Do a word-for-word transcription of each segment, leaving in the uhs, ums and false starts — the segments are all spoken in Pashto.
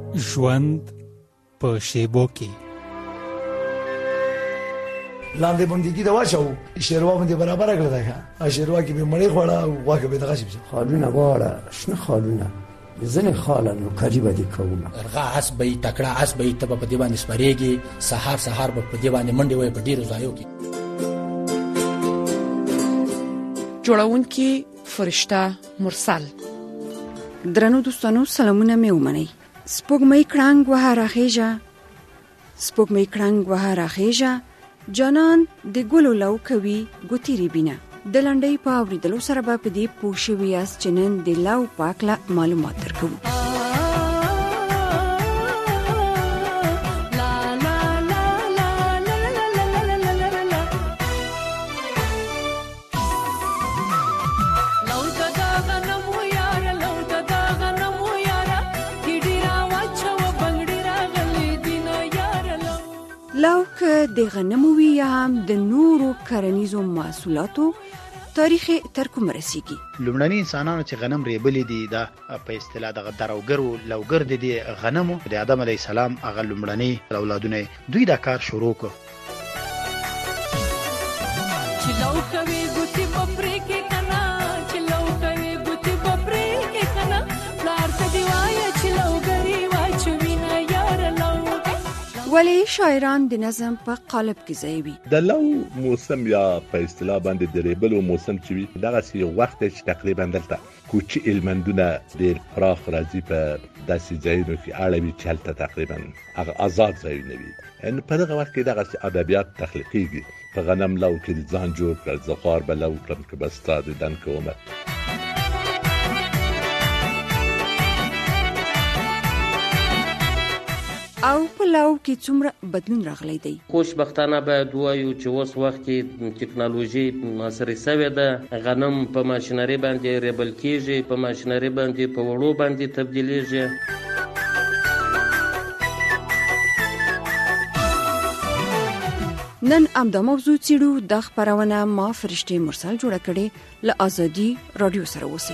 ژوند په شیبو کې لاندې باندې دا واچو شیروا باندې برابر کړل دا شیروا کې به مړې خوړه او واګه به دغه شي خالونه غواړه شنه خالونه زنه خاله نو کجی به دي کومه ارغا اسبې تکړه اسبې ته په دی باندې سپریږي سحر سحر په دی باندې منډي وي په ډیرو ځایو کې جوړونکي فرشته مرسل. درنو دوستانو سلامونه مې ومنئ. سپوږمۍ کړنګ وه راخېژه سپوږمۍ کړنګ وه راخېژه جانان د ګلو لو کوي ګوتې ریبینه. د لنډۍ په اورېدلو سره به په دې پوه شوي یاست چې نن د لو په هکله معلومات درکوو. لو که د غنمو وي یا هم د نورو کرنیزو محصولاتو تاریخ تر کومه رسیږي. لومړني انسانانو چې غنم ریبلي دي دا په اصطلاح دغه دروګر او لوګر دي د غنمو د آدم علی السلام هغه لومړني اولادونه دوی دا کار شروع کړ. چې لو کوي ګوتی پپری کې کنا چې لو کوي ګوتی پپری کې کنا لار ته دی وای چې لوګری واچوي نه یار لو. ولی شاعران د نظم په قالب کې ځای وي. د لو موسم یا په اصطلاح باندې د ریبلو موسم چې وي دغه سی وخت چې تقریبا دلته کوچی المندونه ډېر پراخ راځي په داسې ځایونو کې اړوي چې هلته تقریبا هغه آزاد ځایونه وي. ان په دغه وخت کې دغه ادبیات تخلیقیږي. په غنم لو کې ځان جوړ کړ زغار به لو کړم که بستا د دن کومه. او په لو کې څومره بدلون راغلی دی. خوشبختانه باید وایو چې اوس وخت کې ټکنالوژي معاصره شوې ده. غنم په ماشینري باندې ریبل کېږي، په ماشینري باندې په وړو باندې تبدیلیږي. نن امدا موضوع چیړو. د خبرونه ما فرشته مرسل جوړه کړې له ازادي رادیو سره اوسئ.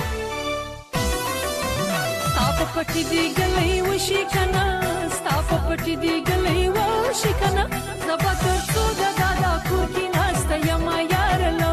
تاسو پټی دی ګلې وشي کنا تاسو پټی دی ګلې وشي کنا زبا تر څو د دادا کور کې ناشته یم یار لو.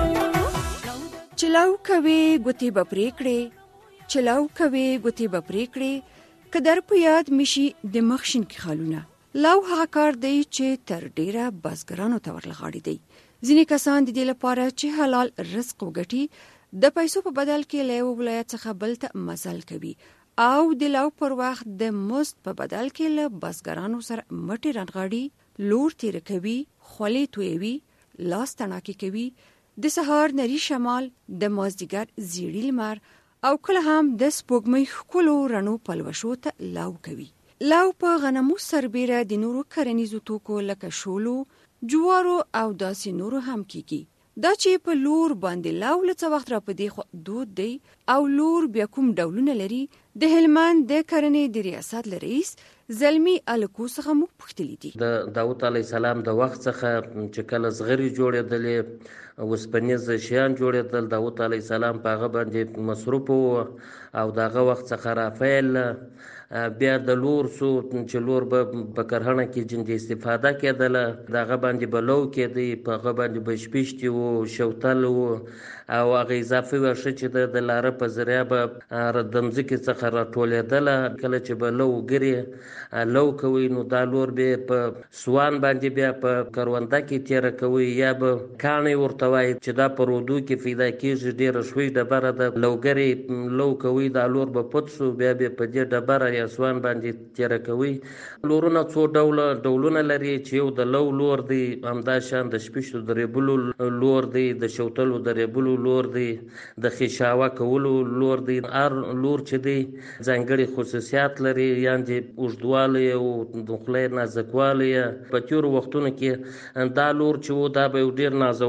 چلاو کوي ګوتی بپری کړې چلاو کوي ګوتی بپری کړې قدر په یاد مشي د مخشن کې خالونه. لو هغه کار دی چې تر ډیره بازګرانو ته ورلغاړي دی. ځینې کسان د دې لپاره چې حلال رزق وګټي د پیسو په بدل کې له یو ولایت څخه بل ته مزل کوي او د لو پر وخت د مزد په بدل کې له بازګرانو سره مټې رانغاړي، لور تیر کوي، خولې تویوي، لاس تڼاکې کوي، د سهار نری شمال، د مازدیګر زیړی لمر او کله هم د سپوږمۍ ښکلو رڼو پلوشو ته لو کوي. لو په غنمو سربیره د نورو کرنیزو توکو لکه شولو، جوارو او داسې نورو هم کیږي. دا چې په لور باندې لو لڅ وخت را پدې خو دود دی او لور بیا کوم ډولونه لري. د هلمند د کرنې د ریاست رئیس زلمی الکو څخه موږ پوښتلي دي. د داوود علیه السلام د وخت څخه چې کله زغری جوړېدلې وسپنیز شیان جوړېدل، داوود علیه السلام په هغه باندې مصروف و او دغه وخت څخه رافایل بیا د لور سو چې لور به په کرهڼه کې جن استفاده کېدله دغه باندې به لو کېدی، په هغه باندې به شپیشتي و، شوتل و او هغه اضافي واښه چې د لاره په ذریعه به د مځکې څخه راټولېدله. کله چې به لو ګرې لو کوي نو دا لور به په سوان باندې بیا په کرونده کې تیره کوي یا به کاڼی ورته وایي چې دا په رودو کې پیدا کېږي. ډېره ښوی ډبره ده، لوګرې لو کوي دا لور به پټ سو بیا به په دې ډبره یا سوان باندې تیره کوي. لورونه څو ډوله ډولونه لري چې یو د لو لور دی، همدا شان د شپیشتو د ریبلو لور دی، د شوتلو د ریبلو لور دی، د خیشاوه کولو لور دی. هر لور چې دی ځانګړي خصوصیات لري، یعنې اوږدوالی او د خولې نازکوالی. په تېرو وختونو کې دا لور چې و دا به یو ډېر نازولی و،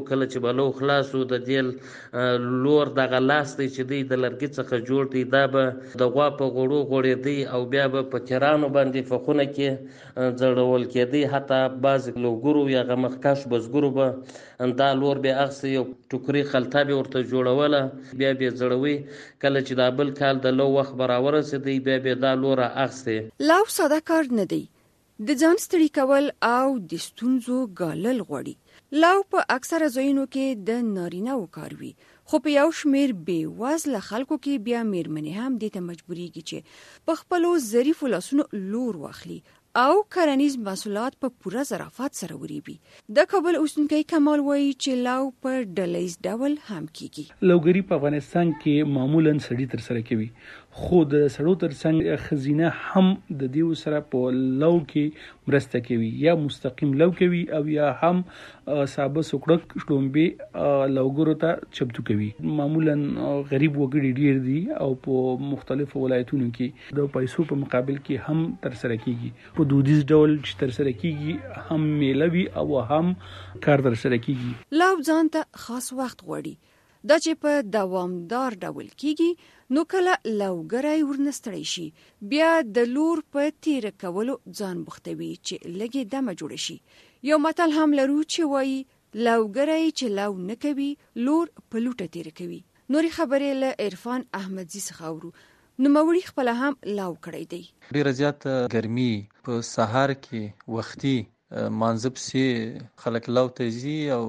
کله چې به لو خلاصو د دې لور دغه لاس دی چې دی د لرګي څخه جوړ دی دا به د غوا په غوړو غوړېدی او بیا به په تیرانو باندې فخونه کې ځړول کېدی. حتی بعض لوګرو یا هغه مخکش بزګرو به دا لور بیا اخیستې یو ټوکري خلطه به ورته جوړوله بیا به یې ځړوي. کله چې دا بل کال د لو وخت به راورسېدی بیا به دا لوره اخیستې. لو ساده کار نه دی، د ځان ستړي کول او د ستونزو ګالل غواړي. لو په اکثره ځایونو کې د نارینه‌و کار وي، خو په یو شمېر بې وزله خلکو کې بیا میرمنې هم دې ته مجبوریږي چې په خپلو ظریفو لاسونو لور واخلي او کرنیز محصولات په پوره ظرافت سره وریبي. د کابل اوسیدونکی کمال وایي چې لو په ډلهییز ډول هم کیږي. لوګری په افغانستان کې معمولا سړی تر سره کوي، خو د سړو ترڅنګ خزینه هم د دیو سره په لو کې مرسته کوي، یا مستقیم لو کوي او یا هم صاحب سوکړک شلومبي لوګرو ته چمتو کوي. معمولا غریب وګړي ډیر دي او په مختلفو ولایتونو کې د پیسو په مقابل کې هم تر سره کیږي. په دودیز ډول چې تر سره کیږي هم میلوي او هم کار تر سره کیږي. لو ځان ته خاص وخت غواړي، دا چې په دوامدار ډول کیږي نو کله لوګری ورنستړی شي بیا د لور په تیر کولو ځان بوختوي چې لګي دمه جوړ شي. یو متل هم لرو چې وایي لوګری چې لو نه کوي لور په لوټه تیر کوي. نوري خبرې له عرفان احمدزي څخه اورو. نوموړي خپل هم لو کړی دی. ډیره زیاته ګرمي په سهار کې وختي مانځب سي خلک لو ته ځي او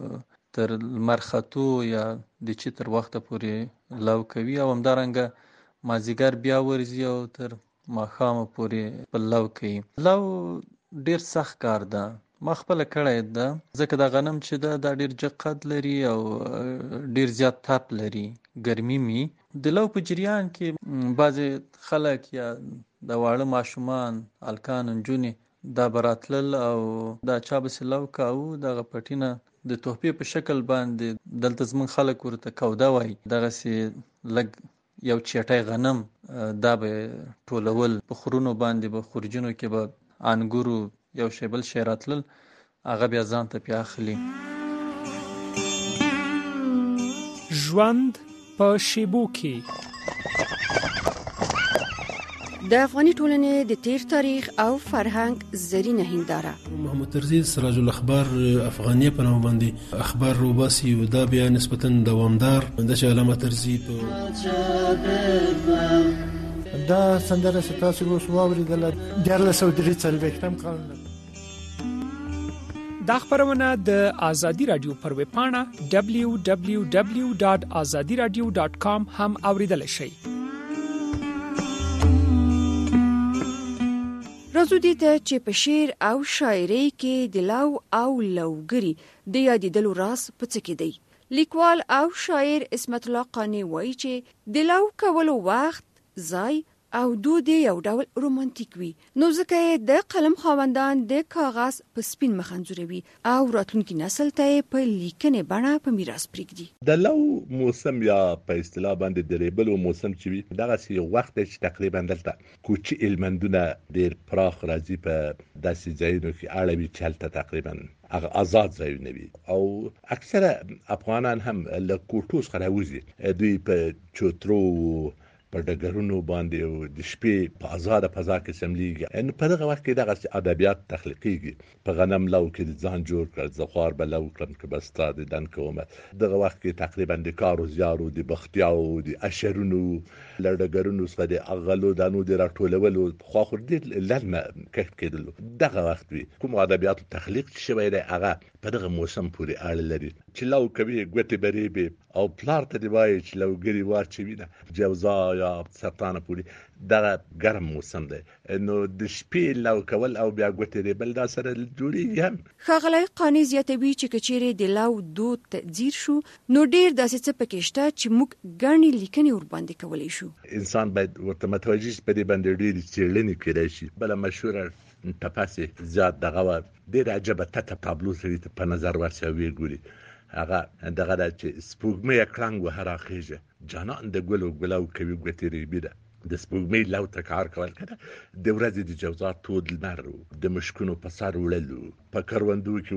تر مرخاتو یا د چې تر وخته پورې لو کوي او همدارنګه مازیګر بیا ورځي او تر ماښامه پورې په لو کوي. لو ډیر سخت کار ده، ما خپله کړی ده ځکه دا غنم چې ده دا ډیر جګ قد لري او ډیر زیات تپ لري، ګرمي می. د لو په جریان کې بعضې خلک یا د واړه ماشومان هلکان نجونې دا به راتلل او دا چا بسې لو کاوه دغه پټینه د تحفې په شکل باندې دلته زموږ خلک ورته کوده وایي، دغسې لږ یو چیټی غنم دا به ټولول په خرونو باندې به خورجینو کې به انګورو یو شی بل شی راتلل هغه بیا ځان ته پې اخلي. ژوند په شیبو کې د افغاني ټولنې د تیر تاریخ او فرهنګ زرینه هنداره. محمد طرزي سراج الاخبار افغانیه په نوم باندې اخبار روباسي او دا بیا نسبتا دوامدار د علامه طرزي دا سندره ستاسو اوس واوریدل د لسو درې څلوېښتم کال. دا خبرونه د آزادي رادیو پر ویب پاڼه دبلیو دبلیو دبلیو ډاټ آزادي رادیو ډاټ کام هم اوریدل شئ. راځو دې ته چې په شعر او شاعرۍ کې د لو او لوګري د یادېدلو راز په څه کې دی. لیکوال او شاعر اسمت الله قانی وایي چې د لو کولو وخت، ځای او دود یو ډول رومانتیک وي، نو ځکه یې د قلم خاوندان د کاغذ په سپین مخ انځوروي او راتلونکي نسل ته یې په لیکنې بڼه په میراث پرېږدي. د لو موسم یا په اصطلاح باندې د ریبلو موسم چې وي دغسې وخت دی چې تقریبا دلته کوچي هلمندونه ډېر پراخ راځي په داسې ځایونو کې اړوي چې هلته تقریبا هغه آزاد ځایونه وي او اکثره افغانان هم له کوټو څخه راوځي، دوی په چوترو په ډګرونو باندې او د شپې په آزاده فضا کې سملیږي. نو په دغه وخت کې دغه ادبیات تخلیقیږي. په غنم لو کې ځان جوړ کړ، زه خوار به لو کړم که به ستا د دن کومه. دغه وخت کې تقریبا د کارو زیارو د بختیاو د اشرونو له ډګرونو څخه د اغلو دانو د راټولولو خواخور ډېر لرمه کښت کېدلو. دغه وخت وي کوم ادبیاتو تخلیق چې شوی دی هغه په دغه موسم پورې اړه لري چې لو کوي ګوتې بریبې او پلار ته دی وایي چې لوګري واچوي نه جوزا یا سرطانه پورې. دغه ګرم موسم دی نو د شپې لو کول او بیا ګوتې ریبل دا سره جوړیږي هم. ښاغلی قانع زیاتوي چې که چیرې د لو دود تدزیر شو نو ډېر داسې څه پکې شته چې موږ ګڼې لیکنې ورباندې کولی شو. انسان باید ورته متوجه شي په دې باندې ډېرې څېړنې کیدای شي. بله مشهوره ټپسې زیات دغه وه ډېره عجبه تته تابلو سړي ته په نظر ورسي او ویې ګوري. هغه دغه ده چې سپوږمۍ کړنګ وهه راخېژه جانان د ګلو ګلو کوي ګوتې ریبي ده. د سپوږمۍ لو ته کار کول کنه د ورځې د جوزات تود لمر د مشکونو په سر وړلو په کروندو کې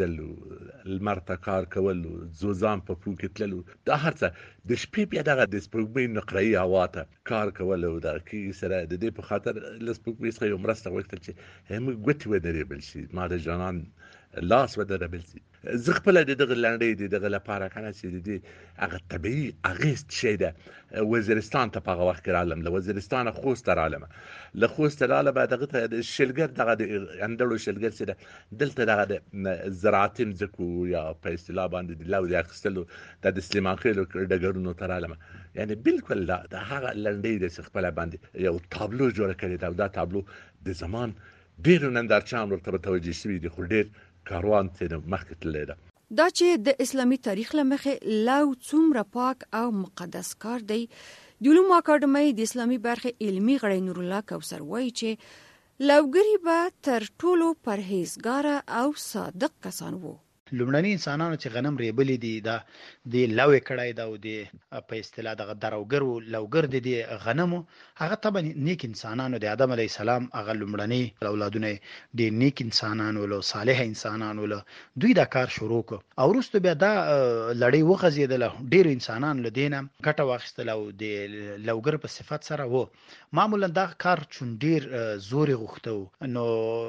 اوسېدل لمر ته کار کول زوزان په پو کې تللو دا هر څه د شپې بیا دغه د سپوږمۍ نقره‌ای هوا ته کار کول او د کې سره د دې په خاطر له سپوږمۍ څخه یو مرسته وغوښتل چې هم ګوتې ودرېبل شي ما د جانان لاس ودرېبل شي زه خپله د دغه لنډۍ د دغه لپاره کنه چې د دې هغه طبیعي اغېز شی ده وزیرستان ته په هغه وخت کې رالم له وزیرستانه خوست ته رالم له خوست رالم دغه ته د شلګر دغه د اندړو شلګر چې ده دلته دغه د زراعتي مځکو یا په اصطلاح باندې د لو د اخیستلو د د سلیمان خېلو ډګرونو ته رالم یعنی بالکل دا د هغه لنډۍ د خپله باندې یو تابلو جوړه کړې ده او دا تابلو د زمان ډېرو نندارچیان ورته متوجه شوي دي خو ډېر کاروان ته مخکې تللی ده دا چې د اسلامي تاریخ له مخې لو څومره پاک او مقدس کار دی د علومو اکاډمۍ د اسلامي برخې علمي غړی نور الله کوثر وایي چې لوګري به تر ټولو پرهیزګاره او صادق کسان وو لومړني انسانانو چې غنم ریبلې دي دا د لوې کړای دا او د په اصطلاح دغه دروګر او لوګر د دې غنمو هغه طبعا نیک انسانانو د آدم علی السلام هغه لومړني اولادونه د نیک انسانانو له صالح انسانانو له دوی دا کار شروع کو او وروسته بیا دا لړۍ وغځېدل ډېر انسانان له دینه ګټه واخیستل او د لوګر په صفت سره وو معمولا دا کار چون ډېر زور غوښته نو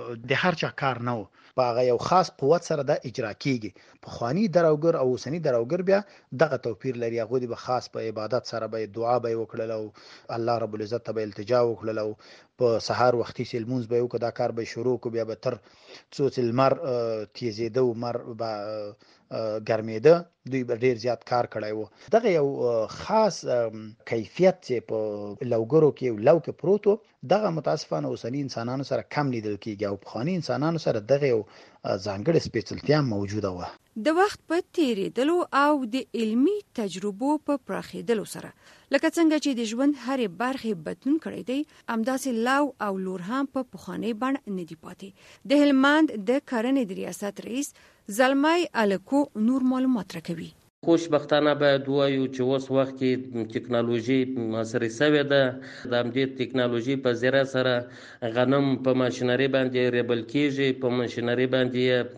د هر چا کار نه باغه یو خاص قوت سره د اجرا کیږي په خواني دروګر او اوسنی دروګر بیا دغه توپیر لري هغه د خاص په عبادت سره به دعا به وکړل او الله رب العزت ته به التجا وکړل او په سحر وختي سلمونز به وکړه دا کار به شروع کو بیا به تر څو چې المر تیزیده او مر به ګرمېده دوی به ډیر زیات کار کړی وو دغه یو خاص کیفیت چې په لوګرو کې لو کې پروتو دغه متاسفانه اوسنی انسانانو سره کم لیدل کیږي او پخوانی انسانانو سره دغه یو ځانګړی سپیڅلتیا موجوده و د وخت په تیریدلو او د علمی تجربو په پراخېدلو سره لکه څنګه چې د ژوند هرې برخې بدلون کړی دی همداسې لو او لور هم په پخوانۍ بڼه نه دي پاتې د هلمند د کرنې د ریاست رئیس زلمی الکو نور معلومات راکوي خوشبختانه باید وایو چې اوس وخت کې ټکنالوژي عصري شوې ده د همدې ټکنالوژي په ذریعه سره غنم په ماشینري باندې ریبل کېږي په ماشینري باندې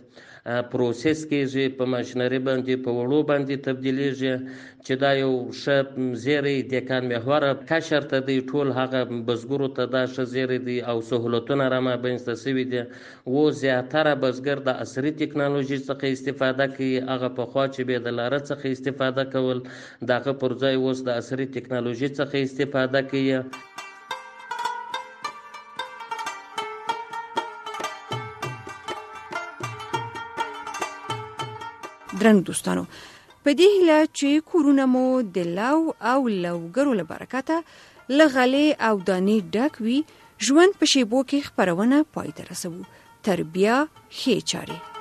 پروسس کېږي په ماشینري باندې په وړو باندې تبدیلیږي چې دا یو ښه زیری د کان محور کشر ته دی ټول هغه بزګرو ته دا ښه زیری دی او سهولتونه را مابینځته شوي دي و زیاتره بزګر د عصري ټکنالوژي څخه استفاده کوي هغه پخوا چې به د لاره څخه استفاده کول دغه پر ځای اوس د عصري ټکنالوژي څخه استفاده کوي درنو دوستانو په دې هیله چې کورونه مو د لو او لوګرو له برکته له غلې او دانې ډک وي ژوند په شیبو کې خپرونه پای ته رسوو تر بیا ښې چارې